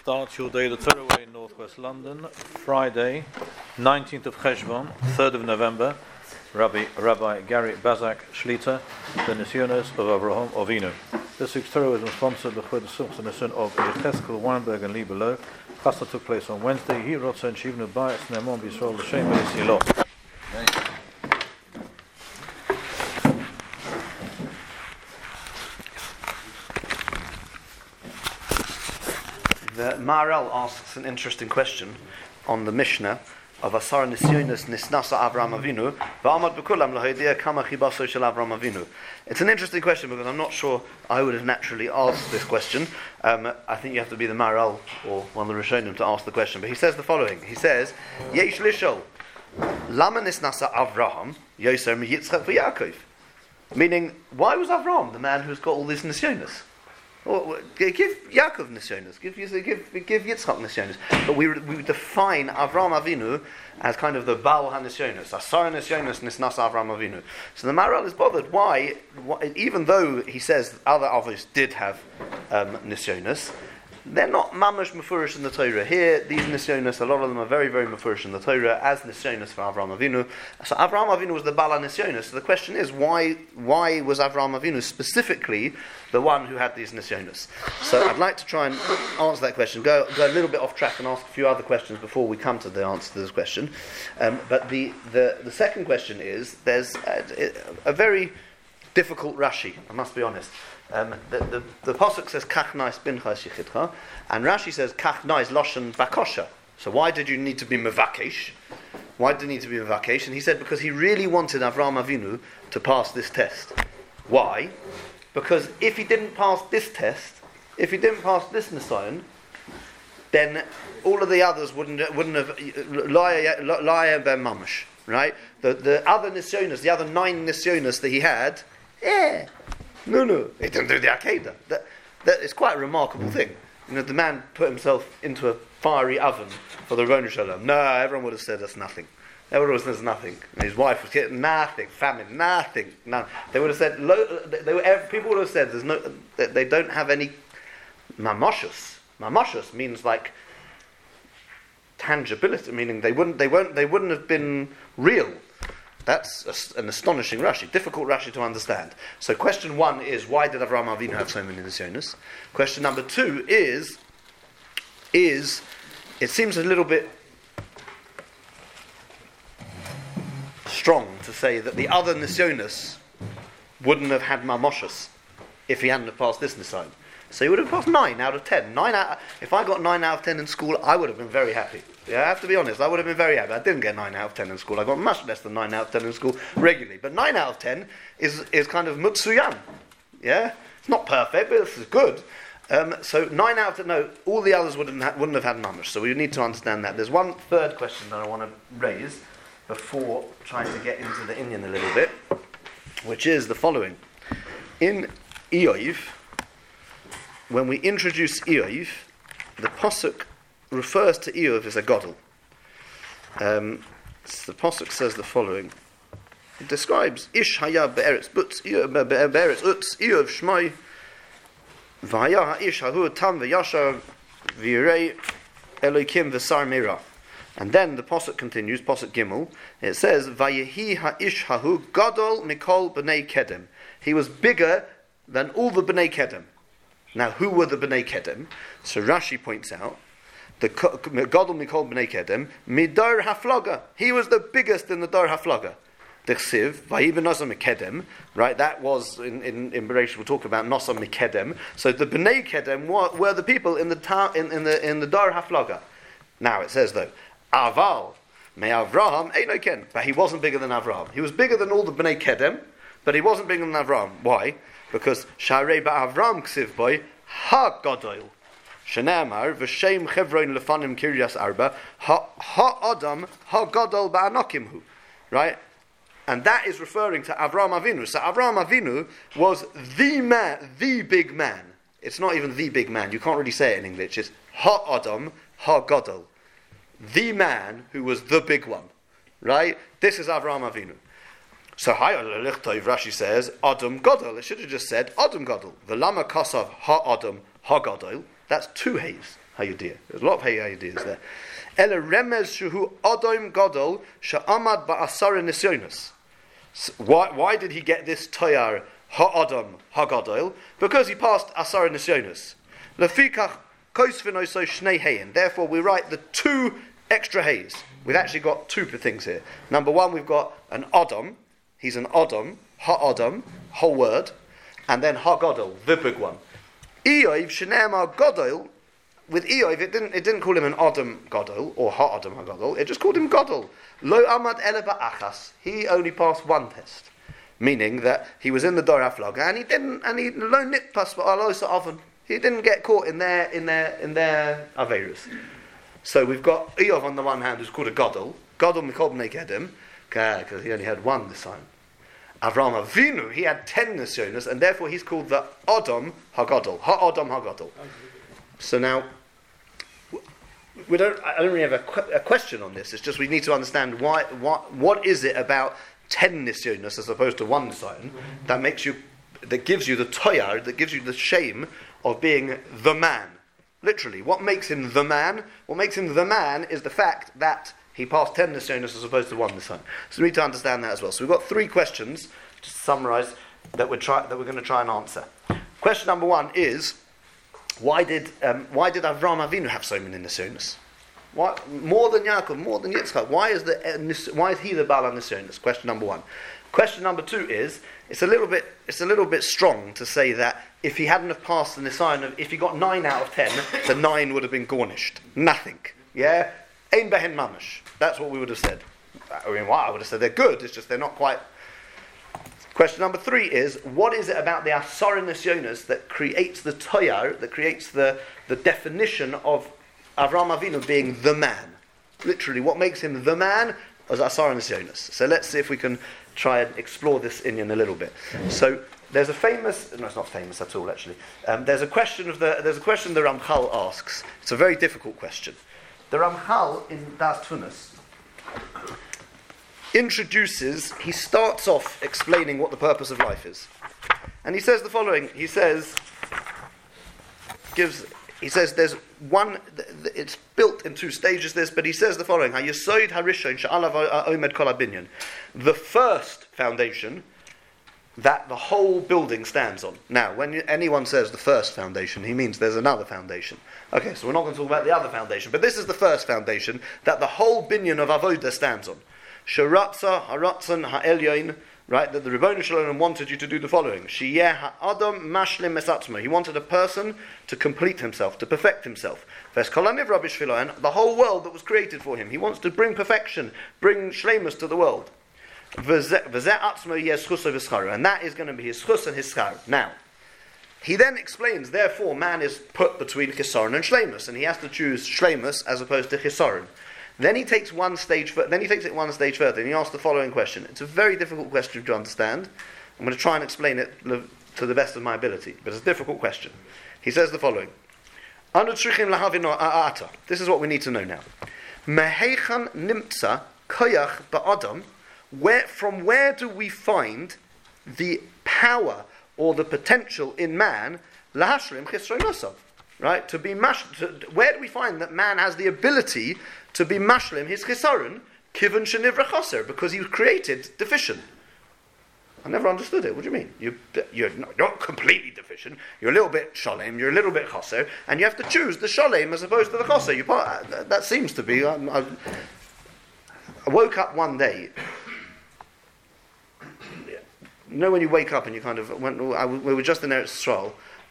Start your day the Torah Way in Northwest London, Friday, 19th of Cheshvan, 3rd of November. Rabbi Gary Bazak Shlita, the Nisyonos of Avraham Avinu. This week's Torah is sponsored by the Sukhs and of Yecheskel, Weinberg and Lee below. Chasna took place on Wednesday. He Rotza and Shivnu Bayat Ne'emon B'Yisrael L'Shem B'Yisrael. The Maharal asks an interesting question on the Mishnah of Asar Nisyonos Nisnasa Avraham Avinu V'amad B'kulam L'Hoidia Kama Chibaso Shel Avraham Avinu. It's an interesting question because I'm not sure I would have naturally asked this question. I think you have to be the Maharal or one of the Rishonim to ask the question. But he says the following. He says, Yesh Lishol Lama Nisnasa Avraham Yoser Yitzchak V'Yaakov. Meaning, why was Avraham the man who's got all these Nisyonos? Well, give Yaakov Nisyonos, give Yitzchak Nisyonos. But we define Avraham Avinu as kind of the Baal HaNisyonos, Asar Nisyonos Nisnas Avraham Avinu. So the Maharal is bothered. Why, even though he says other Avos did have Nisyonos, they're not mamash mefurish in the Torah. Here, these Nisyonos, a lot of them are very, very mefurish in the Torah as Nisyonos for Avraham Avinu. So Avraham Avinu was the Baal HaNisyonos. So the question is, why was Avraham Avinu specifically the one who had these Nisyonos? So I'd like to try and answer that question. Go a little bit off track and ask a few other questions before we come to the answer to this question. But the second question is, there's a very difficult Rashi, I must be honest. The Pasuk says Kach Nais Binchas Yechidcha, and Rashi says Kach Nais Loshen Bakosha. So why did you need to be Mevakesh? Why did you need to be Mevakesh? And he said because he really wanted Avraham Avinu to pass this test. Why? Because if he didn't pass this test, if he didn't pass this Nisayon, then all of the others wouldn't have Laya Ben Mamash, right? The other Nisyonos, the other 9 Nisyonos that he had, No, he didn't do the Akedah. That is quite a remarkable thing. You know, the man put himself into a fiery oven for the Ron Shalom. No, everyone would have said that's nothing. Everyone would have said there's nothing. And his wife was getting nothing, famine, nothing, none. They would have said, people would have said there's no, they don't have any mamoshus. Mamoshus means like tangibility, meaning they wouldn't have been real. That's an astonishing Rashi, difficult Rashi to understand. So question 1 is, why did Avraham Avinu have so many Nisyonos? Question number 2 is it seems a little bit strong to say that the other Nisyonos wouldn't have had Mamoshus if he hadn't have passed this Nisayon. So he would have passed 9 out of 10. If I got 9 out of 10 in school, I would have been very happy. Yeah, I have to be honest, I would have been very happy. I didn't get 9 out of 10 in school. I got much less than 9 out of 10 in school regularly. But 9 out of 10 is kind of mutsuyan. Yeah? It's not perfect, but this is good. So 9 out of 10, no, all the others wouldn't have had mamash. So we need to understand that. There's one third question that I want to raise before trying to get into the Inyan a little bit, which is the following. In Eoiv, when we introduce Eoiv, the Pasuk refers to Eoiv as a Godel. The Pasuk says the following. It describes Ish haya be'eretz utz Eoiv shmai v'haya ha'ish hahu tam v'yashar v'yirei Elokim v'sar meira. And then the Pasuk continues, Pasuk Gimel, it says Vayehi ha'ish hahu gadol mikol b'nei kedem. He was bigger than all the b'nei kedem. Now, who were the B'nai Kedem? So Rashi points out, the Gadol Mikol B'nai Kedem, Midar Haflaga. He was the biggest in the Dar Haflaga. The Chsiv, Vayiben Nosam Mikedem, right? That was in Bereshit. We'll talk about Nosam Mikedem. So the B'nai Kedem were the people in the Dar Haflaga. Now it says though, Aval Me Avraham Eino Ken, but he wasn't bigger than Avraham. He was bigger than all the B'nai Kedem, but he wasn't bigger than Avraham. Why? Because Sharei Ba'Avram Ksiv Boy Ha Godol Shenamar V'Shem Chevron Lefanim Kiryas Arba Ha Adam Ha Godol Ba'anokimhu, right? And that is referring to Avraham Avinu. So Avraham Avinu was the man, the big man. It's not even the big man. You can't really say it in English. It's Ha Adam Ha Godol, the man who was the big one, right? This is Avraham Avinu. So Rashi says Adam Godel. It should have just said Adam Godel. The Lama Kasav Ha Adam Ha Godel. That's 2 hays. Hayudiyah. There's a lot of Hayudiyahs there. Ela remez shuhu Adam Gadol she'amad ba'asara nisyonos. Why did he get this Toyar ha'adam ha'gadol? Because he passed asara nisyonos. Lefikach koisvin oso shnei hayin. Therefore, we write the 2 extra hays. We've actually got 2 things here. Number 1, we've got an Adam. He's an Adam, ha'adam, whole word, and then ha'gadol, the big one. Eoiv shene'emar gadol. With Eoiv, it didn't call him an Adam Gadol or ha'adam ha'gadol. It just called him Gadol. Lo amad ele ba'achas. He only passed 1 test, meaning that he was in the Dor HaFlaga and he lo nitpas ba'alosa oven. He didn't get caught in their averus. So we've got Eoiv on the one hand, who's called a Gadol mikol b'nei kedim, because he only had 1 this time. Avraham Avinu, he had 10 nisyonos, and therefore he's called the Adam HaGadol. Ha'adam HaGadol. So now, I don't really have a question on this. It's just we need to understand what is it about 10 nisyonos as opposed to 1 nisayon that gives you the toyar, that gives you the shame of being the man. Literally, what makes him the man? What makes him the man is the fact that he passed 10 nisyonos as opposed to 1 nisayon. So we need to understand that as well. So we've got 3 questions to summarise that we're going to try and answer. Question number 1 is, why did Avraham Avinu have so many nisyonos? Why more than Yaakov, more than Yitzchak? Why is he the Baal HaNisyonos? Question number 1. Question number 2 is, it's a little bit strong to say that if he hadn't have passed the nisayon, if he got 9 out of 10, the 9 would have been garnished. Nothing. Yeah? Ein behen mamash. That's what we would have said. I mean, I would have said they're good, it's just they're not quite. Question number 3 is, what is it about the asara nisyonos that creates the toyar, that creates the definition of Avraham Avinu being the man? Literally, what makes him the man is asara nisyonos. So let's see if we can try and explore this inyan a little bit. So there's a famous, no, it's not famous at all actually. There's a question the Ramchal asks. It's a very difficult question. The Ramchal in Das Tunas he starts off explaining what the purpose of life is. And he says the following, he says there's one, it's built in 2 stages this, but he says the following, HaYesod HaRishon she'alav omed kol habinyan. The first foundation that the whole building stands on. Now, when anyone says the first foundation, he means there's another foundation. Okay, so we're not going to talk about the other foundation, but this is the first foundation that the whole binyan of Avodah stands on. Sharatza haratzon ha'elyon, right? That the Rebbeinu Shalom wanted you to do the following: Sheyeh ha'adam mashlim esatzmo. He wanted a person to complete himself, to perfect himself. Ves kol hanivra b'shvilo, and the whole world that was created for him. He wants to bring perfection, bring shleimus to the world. V'zeh atzmo yeh schus v'scharo, and that is going to be his schus and his schar. Now, he then explains, therefore, man is put between chisaron and shleimus, and he has to choose shleimus as opposed to chisaron. Then he takes it one stage further, and he asks the following question. It's a very difficult question to understand. I'm going to try and explain it to the best of my ability, but it's a difficult question. He says the following. This is what we need to know now. Mehechan nimtza koyach ba'adam. From where do we find the power or the potential in man lahashlim chisronasav? Right? To be where do we find that man has the ability to be mashlim his chisaron, kivan shenivra chaser, because he was created deficient? I never understood it. What do you mean? You're not completely deficient. You're a little bit shalem, you're a little bit chaser, and you have to choose the shalem as opposed to the chaser. That seems to be. I woke up one day. You know when you wake up and you kind of we were just in Eretz Yisrael,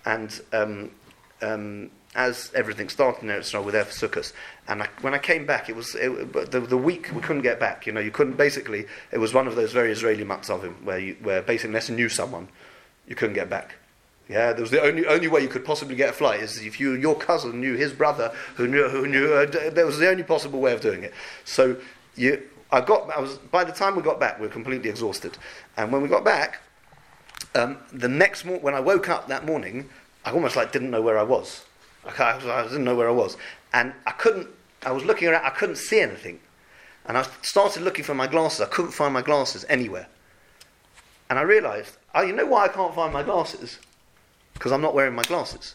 and as everything started in Eretz Yisrael, we were there for Sukkot, and when I came back, the week we couldn't get back. You couldn't. Basically, it was one of those very Israeli matzavim where basically unless you knew someone, you couldn't get back. Yeah, there was the only way you could possibly get a flight is if your cousin knew his brother who knew. That was the only possible way of doing it. So by the time we got back, we were completely exhausted, and when we got back, the next morning when I woke up that morning, I almost didn't know where I was. I didn't know where I was, and I was looking around. I couldn't see anything, and I started looking for my glasses. I couldn't find my glasses anywhere, and I realised, you know why I can't find my glasses? Because I'm not wearing my glasses.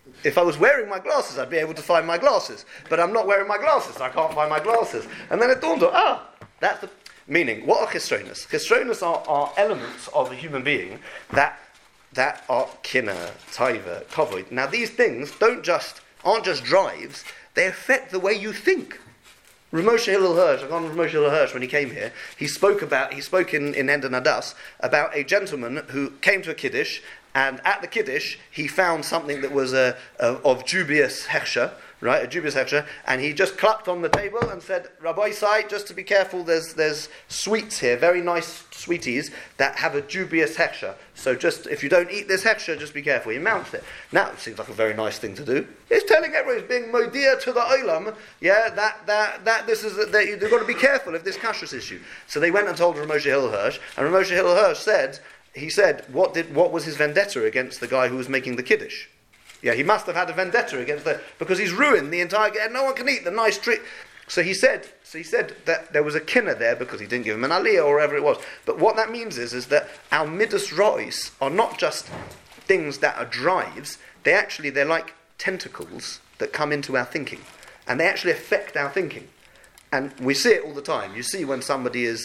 If I was wearing my glasses, I'd be able to find my glasses. But I'm not wearing my glasses, so I can't find my glasses. And then it dawned on, that's the meaning. What are chesronos? Chesronos are elements of a human being that are kina, taiva, kavod. Now these things aren't just drives, they affect the way you think. Rav Moshe Hillel Hirsch, I got on Rav Moshe Hillel Hirsch when he came here, he spoke in Ender Nadas about a gentleman who came to a Kiddush, and at the Kiddush he found something that was of dubious hechsher, right, a dubious hechsher, and he just clapped on the table and said, Rabbi Isai, just to be careful, there's sweets here, very nice sweeties, that have a dubious hechsher. So just, if you don't eat this hechsher, just be careful. He mounts it. Now, it seems like a very nice thing to do. He's telling everyone, he's being modir to the olam, that this is, that you've got to be careful of this kashrus issue. So they went and told Rav Moshe Hillel Hirsch, and Rav Moshe Hillel Hirsch said, what was his vendetta against the guy who was making the Kiddush? Yeah, he must have had a vendetta against because he's ruined the entire, no one can eat the nice treat. So he said that there was a kinner there because he didn't give him an aliyah or whatever it was. But what that means is that our midas rois are not just things that are drives, they're like tentacles that come into our thinking. And they actually affect our thinking. And we see it all the time. You see when somebody is,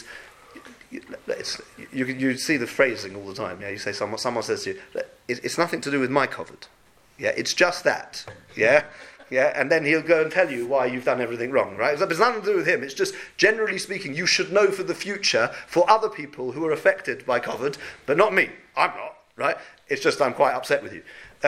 you see the phrasing all the time. Yeah, you say someone says to you, it's nothing to do with my covered. Yeah, it's just that. Yeah, and then he'll go and tell you why you've done everything wrong, right? It's nothing to do with him. It's just, generally speaking, you should know for the future, for other people who are affected by COVID, but not me. I'm not, right? It's just I'm quite upset with you.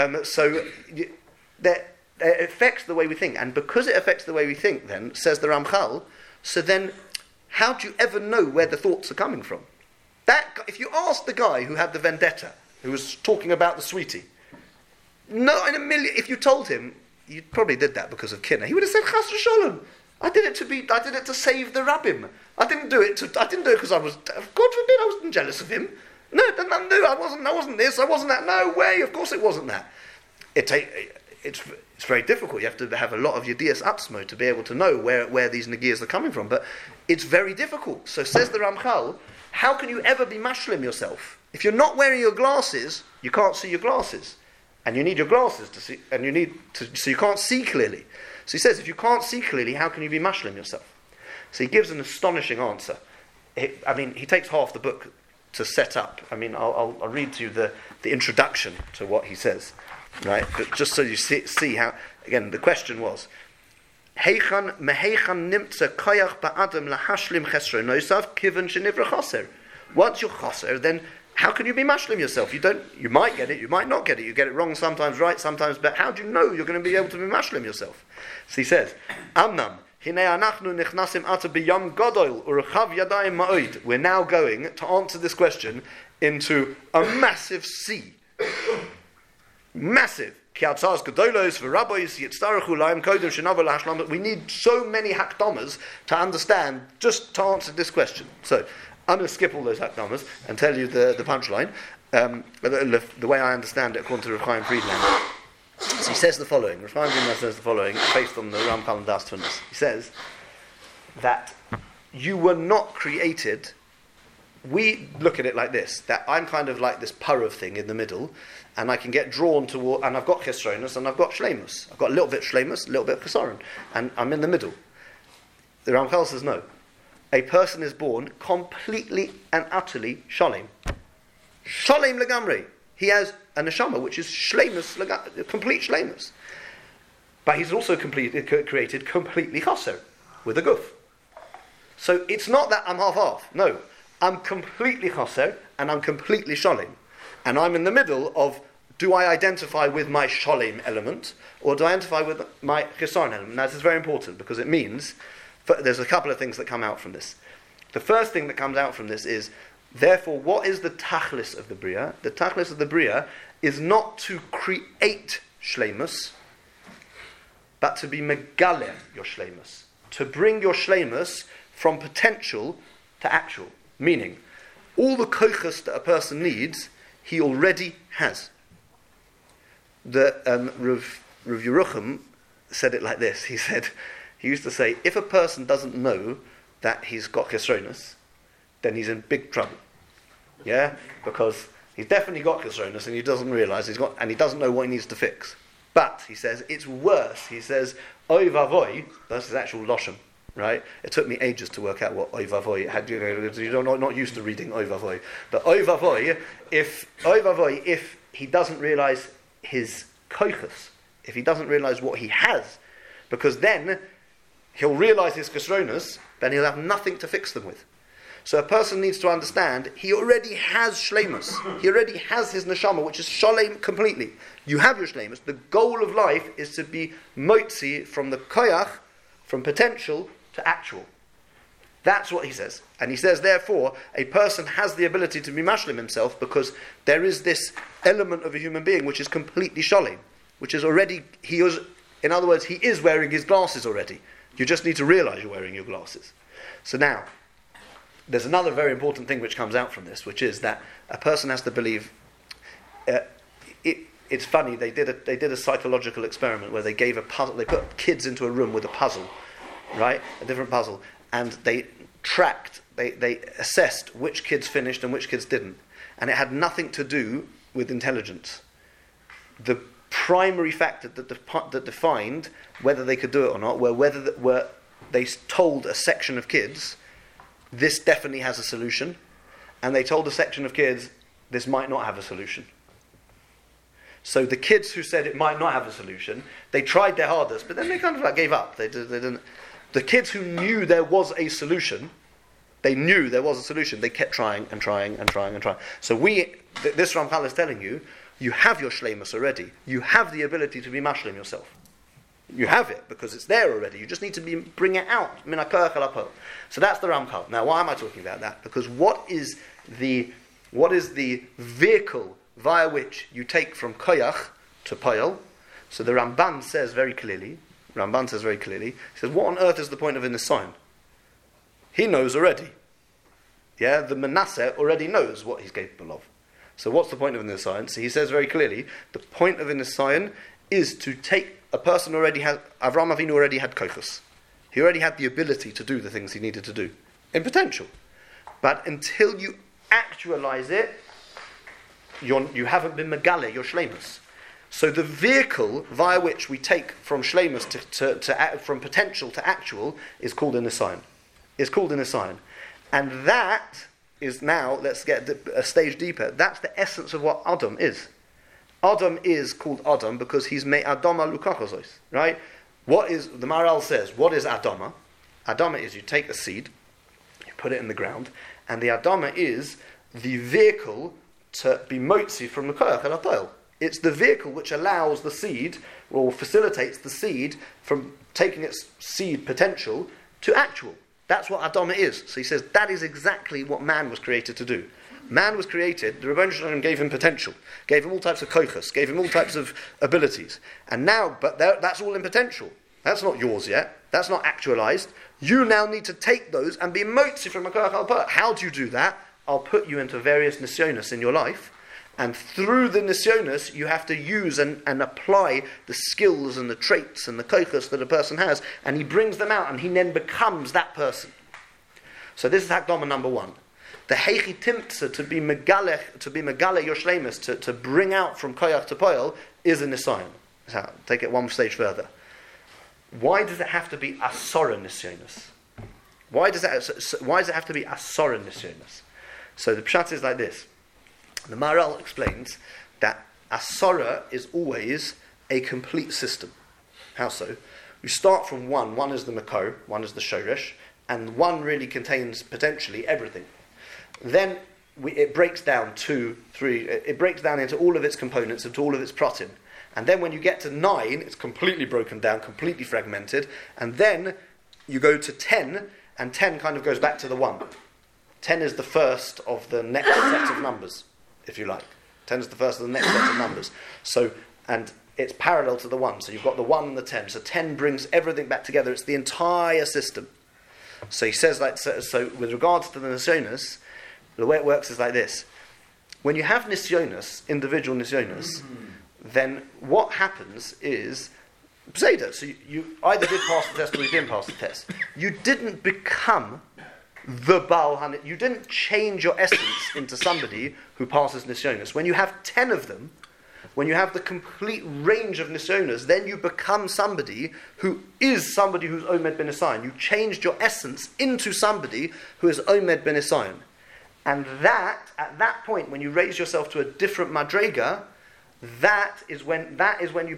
It affects the way we think. And because it affects the way we think, then, says the Ramchal, so then, how do you ever know where the thoughts are coming from? If you ask the guy who had the vendetta, who was talking about the sweetie, no, in a million. If you told him, you probably did that because of kinna, he would have said, "Chas v'sholom. I did it to save the rabbim. I didn't do it because I was. God forbid, I wasn't jealous of him. No, I wasn't this. I wasn't that. No way. Of course, it wasn't that. It's very difficult. You have to have a lot of yedias atzmo to be able to know where these negiyas are coming from. But it's very difficult. So says the Ramchal, how can you ever be mashlim yourself if you're not wearing your glasses? You can't see your glasses. And you need your glasses to see, so you can't see clearly. So he says, if you can't see clearly, how can you be mashlim yourself? So he gives an astonishing answer. He takes half the book to set up. I'll read to you the introduction to what he says, right? But just so you see how, again, the question was, Heichan mehechan nimtza koyach ba'adam lahashlim chesro noisav kiven shenivra chaser. Once you're chaser, then how can you be mashlim yourself? You might get it, you might not get it. You get it wrong sometimes, right sometimes, but how do you know you're going to be able to be mashlim yourself? So he says, Amnam, hinei anachnu nichnasim ata b'yam gadol u'rechav yadayim ma'od. We're now going to answer this question into a massive sea. Massive. We need so many hakdamas to understand, just to answer this question. So, I'm going to skip all those hakdamas and tell you the punchline, the way I understand it according to Rav Chaim Friedlander. So he says the following, Rav Chaim Friedlander says the following, based on the Ramchal and Das Tunis. He says that you were not created, we look at it like this, that I'm kind of like this parav thing in the middle, and I can get drawn toward, and I've got chesronos and I've got shleimus. I've got a little bit shleimus, a little bit chesaron, and I'm in the middle. The Ramchal says no. A person is born completely and utterly sholem. Sholem legamri. He has a neshama which is shleimus, complete shleimus. But he's also created completely chaser, with a guf. So it's not that I'm half-half. No. I'm completely chaser and I'm completely sholem. And I'm in the middle of, do I identify with my sholem element or do I identify with my chesaron element? Now this is very important because it means, there's a couple of things that come out from this. The first thing that comes out from this is, therefore, what is the tachlis of the bria? The tachlis of the bria is not to create shleimus, but to be megaleh your shleimus. To bring your shleimus from potential to actual. Meaning, all the kochas that a person needs, he already has. The Rav Yerucham said it like this. He used to say, if a person doesn't know that he's got chesronos, then he's in big trouble. Yeah? Because he's definitely got chesronos and he doesn't realise and he doesn't know what he needs to fix. But, he says, it's worse. He says, oy vavoy, that's his actual loshem, right? It took me ages to work out what oy vavoy had. You're not used to reading oy vavoy. But oy vavoy, if he doesn't realise his koichus, if he doesn't realise what he has, because then he'll realise his kasronas, then he'll have nothing to fix them with. So a person needs to understand he already has shleimus. He already has his neshama, which is shalem completely. You have your shleimus. The goal of life is to be motzi from the koyach, from potential to actual. That's what he says. And he says, therefore, a person has the ability to be mashlim himself because there is this element of a human being which is completely shalem, which is already, in other words, he is wearing his glasses already. You just need to realize you're wearing your glasses. So now, there's another very important thing which comes out from this, which is that a person has to believe. It's funny. They did a psychological experiment where they gave a puzzle. They put kids into a room with a puzzle, right? A different puzzle, and they tracked. They assessed which kids finished and which kids didn't, and it had nothing to do with intelligence. The primary factor that defined whether they could do it or not were they told a section of kids, this definitely has a solution, and they told a section of kids, this might not have a solution. So the kids who said it might not have a solution, they tried their hardest, but then they kind of gave up. They didn't. The kids who knew there was a solution, they kept trying and trying and trying and trying. So this Ramchal is telling you, you have your shleimus already. You have the ability to be mashlim yourself. You have it because it's there already. You just need to bring it out. Min hakoyach el hapoel. So that's the Ramchal. Now, why am I talking about that? Because what is the vehicle via which you take from koyach to poel? So the Ramban says very clearly. He says, what on earth is the point of a nisayon? He knows already. Yeah, the Manasseh already knows what he's capable of. So what's the point of a nisayon? So he says very clearly, the point of a nisayon is to take a person Avraham Avinu already had kochos. He already had the ability to do the things he needed to do, in potential. But until you actualize it, you haven't been megale, your shleimus. So the vehicle via which we take from shleimus from potential to actual is called a nisayon. And that is now, let's get a stage deeper, that's the essence of what Adam is. Adam is called Adam because he's made Adama Lukachosos, right? The Maharal says, what is Adama? Adama is you take a seed, you put it in the ground, and the Adama is the vehicle to be motzi from the koyach el hapoel. It's the vehicle which allows the seed, or facilitates the seed from taking its seed potential to actual. That's what Adama is. So he says that is exactly what man was created to do. Man was created, the Rebbeinu Shalom gave him potential, gave him all types of kochos, gave him all types of abilities. And now, that's all in potential. That's not yours yet. That's not actualized. You now need to take those and be motzi from a koyach el hapoel. How do you do that? I'll put you into various nisyonos in your life, and through the nisyonos you have to use and apply the skills and the traits and the kochos that a person has, and he brings them out, and he then becomes that person. So this is Hakdama number one. The heichi timtza, to be megale your shleimus, to bring out from koyach to poel, is a nisayon. So take it one stage further. Why does it have to be asora nisyonos? Why does it have to be asora nisyonos? So the pshat is like this. The Maharal explains that asora is always a complete system. How so? You start from one. One is the makor, one is the shoresh, and one really contains potentially everything. Then it breaks down 2, 3. It breaks down into all of its components, into all of its pratim. And then when you get to 9, it's completely broken down, completely fragmented. And then you go to 10, and 10 kind of goes back to the 1. 10 is the first of the next set of numbers, if you like. 10 is the first of the next set of numbers. So, and it's parallel to the 1. So you've got the 1 and the 10. So 10 brings everything back together. It's the entire system. So he says, so with regards to the nisyonos, the way it works is like this. When you have nisyonos, individual nisyonos, then what happens is, Pseudo, so you either did pass the test or you didn't pass the test. You didn't become the Baal Hanit. You didn't change your essence into somebody who passes nisyonos. When you have 10 of them, when you have the complete range of nisyonos, then you become somebody who is somebody who's Omed Ben Isayin. You changed your essence into somebody who is Omed Ben Isayin. And that, at that point, when you raise yourself to a different madrega, that is when Avraham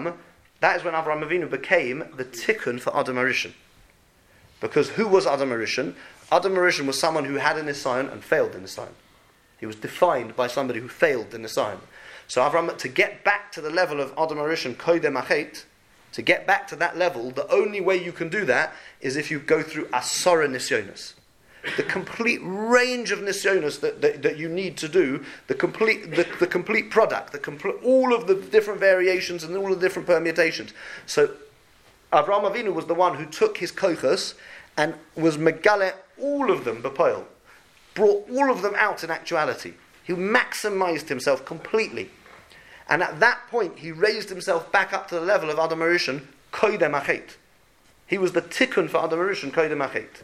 Avinu became the tikkun for Adam HaRishon. Because who was Adam HaRishon? Adam HaRishon was someone who had an Nisayon and failed in Nisayon. He was defined by somebody who failed in Nisayon. So Avraham, to get back to the level of Adam HaRishon, Kodem Achet, to get back to that level, the only way you can do that is if you go through Asora Nisyonos. The complete range of nisyonos that you need to do, the complete product, all of the different variations and all of the different permutations. So Avraham Avinu was the one who took his kochos and was megale all of them b'poil, brought all of them out in actuality. He maximized himself completely. And at that point, he raised himself back up to the level of Adam HaRishon, Kodem Achet. He was the tikkun for Adam HaRishon, Kodem Achet.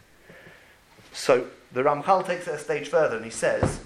So the Ramchal takes it a stage further and he says,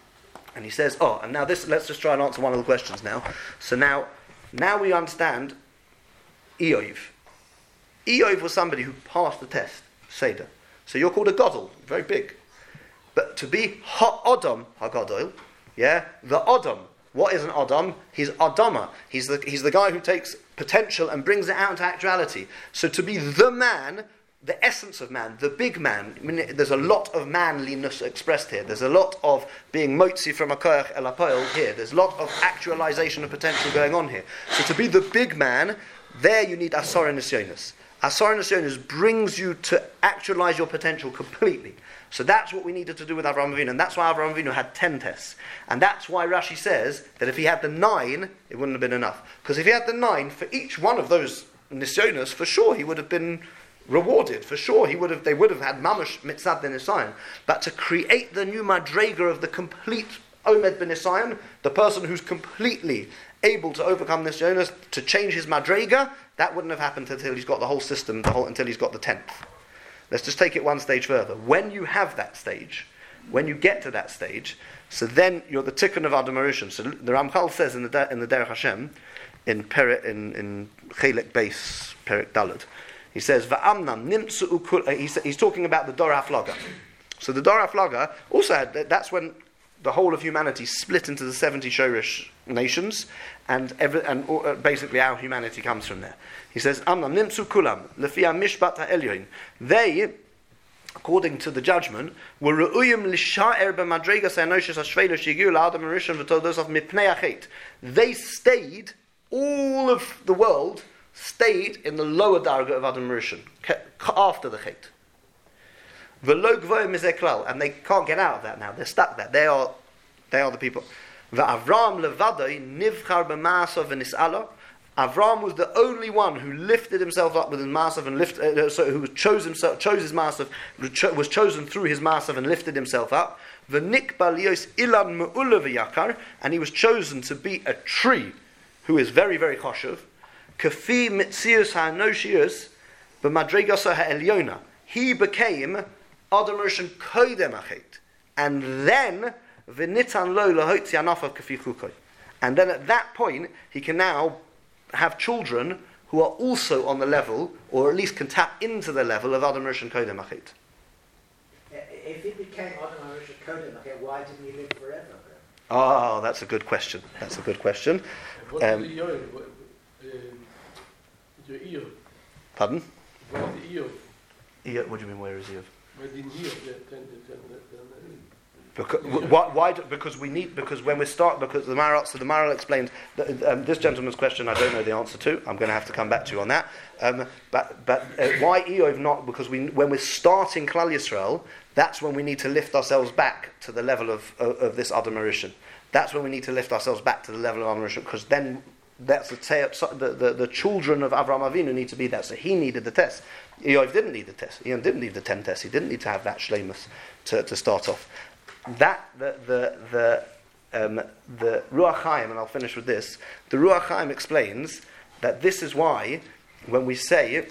and now this, let's just try and answer one of the questions now. So now we understand Eov. Eov was somebody who passed the test, Seder. So you're called a Godel, very big. But to be Ha'odom, HaGodol, the Odom. What is an Odom? He's Adama. He's the guy who takes potential and brings it out into actuality. So to be the man, the essence of man, the big man. I mean, there's a lot of manliness expressed here. There's a lot of being motzi from a koach el hapoel here. There's a lot of actualization of potential going on here. So to be the big man, there you need Asora Nisyonos. Asora Nisyonos brings you to actualize your potential completely. So that's what we needed to do with Avraham Avinu, and that's why Avraham Avinu had 10 tests. And that's why Rashi says that if he had the 9, it wouldn't have been enough. Because if he had the 9, for each one of those Nisyonos, for sure he would have been rewarded. For sure they would have had mamash mitzad ben Nisayon. But to create the new madrega of the complete Omed ben Nisayon, the person who's completely able to overcome this Jonas, to change his madrega, that wouldn't have happened until he's got the whole system, until he's got the 10th. Let's just take it one stage further. When you have that stage, when you get to that stage, so then you're the tikkun of Adam HaRishon. So the Ramchal says in the Derech Hashem, in Chelek Beis Perek Daled, he says, Va'amnam nimtzu ukul. He's talking about the Dor HaFlaga. So the Dor HaFlaga also had, that's when the whole of humanity split into the 70 Shorish nations, and basically our humanity comes from there. He says, Amnam nimtzu kulam lefia mishpat ha'elyoin. They, according to the judgment, were re'uyim l'sha'er b'madregas ha'enoshis ha'shveilu shegiu la'adam HaRishon v'todos of mipnei ha'chet. They stayed, all of the world stayed in the lower darga of Adam HaRishon, after the chet. V'lo gvoim mizeh klal, and they can't get out of that now. They're stuck there. They are the people. V'Avram levadoi nivchar b'maasav v'nis'alo. Avram was the only one who lifted himself up with his maasav and who chose his maasav, was chosen through his maasav and lifted himself up. V'nikba lios ilan me'ula v'yakar, and he was chosen to be a tree who is very, very choshev. Kafi mitzius ha'anoshius b'madregas ha'elyona. He became Adam HaRishon Kodem Achet, and then v'nitan lo lahotzi anafav kafi chukoi. And then at that point, he can now have children who are also on the level, or at least can tap into the level of Adam HaRishon Kodem Achet. If he became Adam HaRishon Kodem Achet, why didn't he live forever? Oh, that's a good question. What is the Eov? Pardon? What is the Eov? What do you mean, where is Eov? Where did Eov? Because when we start, because the Maharal explained that, this gentleman's question I don't know the answer to. I'm going to have to come back to you on that. But why Eov not? Because when we're starting Klal Yisrael, that's when we need to lift ourselves back to the level of this Adam HaRishon. That's when we need to lift ourselves back to the level of Adam HaRishon, because then that's the children of Avraham Avinu need to be that. So he needed the test. Eov didn't need the test. Eov didn't need the 10 tests. He didn't need to have that shleimus to start off. That the Ruach Chaim, and I'll finish with this. The Ruach Chaim explains that this is why when we say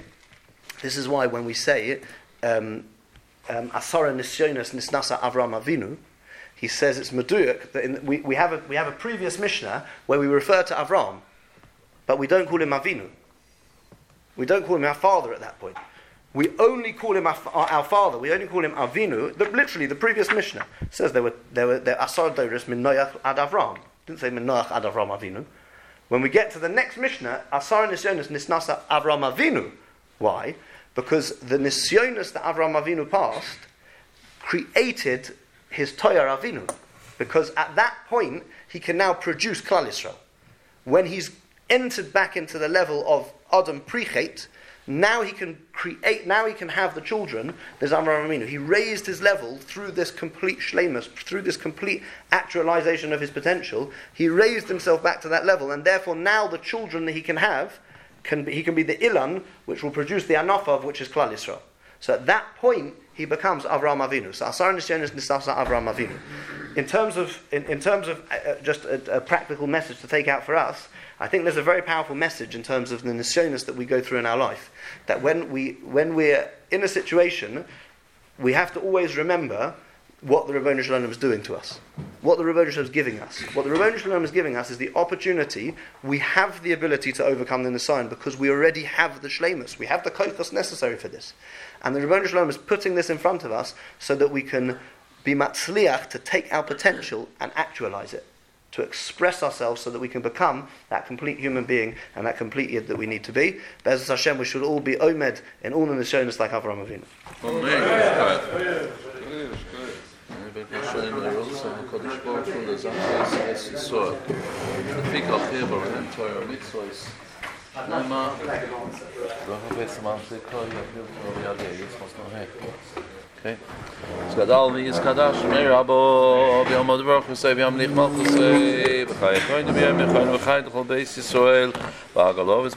Asara Nisyonos Nisnasa Avraham Avinu, he says it's Meduyuk that we have a previous Mishnah where we refer to Avram, but we don't call him Avinu. We don't call him our father at that point. We only call him our father. We only call him Avinu. Literally, the previous Mishnah says there were Asar Doros min Noach ad Avram. It didn't say min Noach ad Avram Avinu. When we get to the next Mishnah, Asar Nisyonos Nisnasa Avram Avinu. Why? Because the Nisyonos that Avram Avinu passed created his Toyar Avinu. Because at that point, he can now produce Klal Yisrael. When he's entered back into the level of Adam Prichet, now he can create, now he can have the children. There's Avram Avinu. He raised his level through this complete shleimus, through this complete actualization of his potential. He raised himself back to that level, and therefore now the children that he can have, he can be the Ilan, which will produce the Anafav, which is Klal Yisrael. So at that point, he becomes Avram Avinu. So Asar Nisyonos Nisasa Avram Avinu. In terms of just a practical message to take out for us, I think there's a very powerful message in terms of the nisyonos that we go through in our life. That when we're in a situation, we have to always remember what the Ribbono Shel Olam is doing to us, what the Ribbono Shel Olam is giving us. What the Ribbono Shel Olam is giving us is the opportunity. We have the ability to overcome the nisayon because we already have the shleimus. We have the kochos necessary for this, and the Ribbono Shel Olam is putting this in front of us so that we can be matzliach to take our potential and actualize it, to express ourselves so that we can become that complete human being and that complete yid that we need to be. Be'ezus Hashem, we should all be omed in all the nisyonos like Avram Avinu. Okay. Skadal mi is kadash me rabo bi amad baruch say bi am lich malchus be khay koin bi am khay no khay dkhol beis Israel ba galov